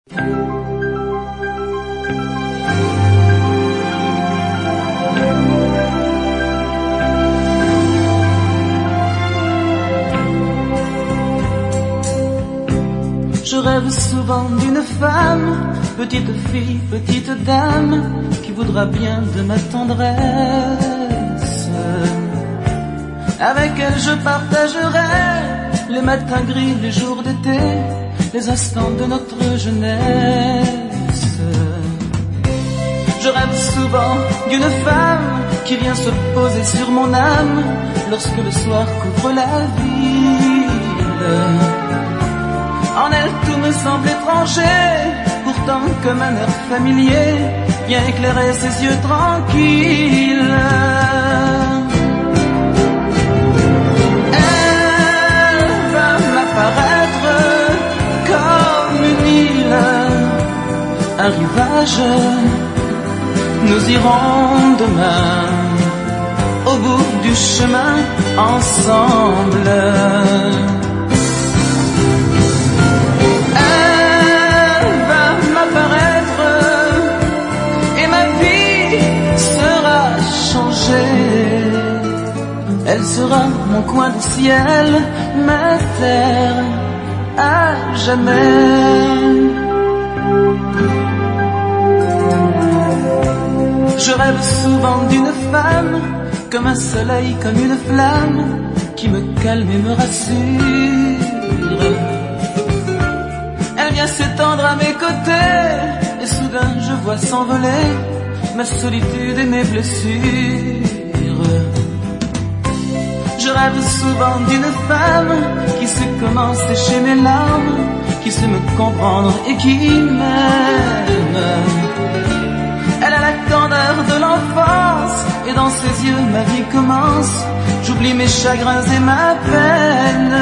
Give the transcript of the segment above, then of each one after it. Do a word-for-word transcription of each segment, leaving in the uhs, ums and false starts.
Je rêve souvent d'une femme, petite fille, petite dame, qui voudra bien de ma tendresse. Avec elle je partagerai les matins gris, les jours d'été, les instants de notre jeunesse. Je rêve souvent d'une femme qui vient se poser sur mon âme lorsque le soir couvre la ville. En elle tout me semble étranger, pourtant comme un air familier vient éclairer ses yeux tranquilles. Elle va m'apparaître comme une île, un rivage. Nous irons demain au bout du chemin ensemble. Elle sera mon coin de ciel, ma terre à jamais. Je rêve souvent d'une femme, comme un soleil, comme une flamme, qui me calme et me rassure. Elle vient s'étendre à mes côtés, et soudain je vois s'envoler ma solitude et mes blessures. Je rêve souvent d'une femme qui sait comment sécher mes larmes, qui sait me comprendre et qui m'aime. Elle a la candeur de l'enfance et dans ses yeux ma vie commence. J'oublie mes chagrins et ma peine.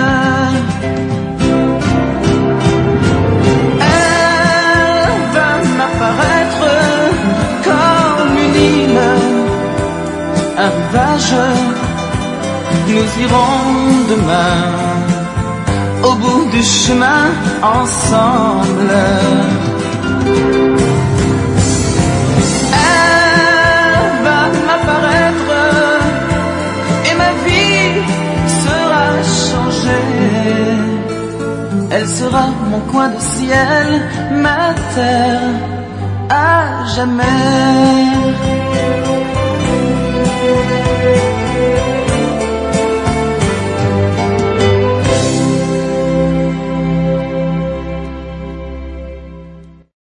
Elle va m'apparaître comme une île, un rivage. Nous irons demain au bout du chemin ensemble. Elle va m'apparaître et ma vie sera changée. Elle sera mon coin de ciel, ma terre à jamais.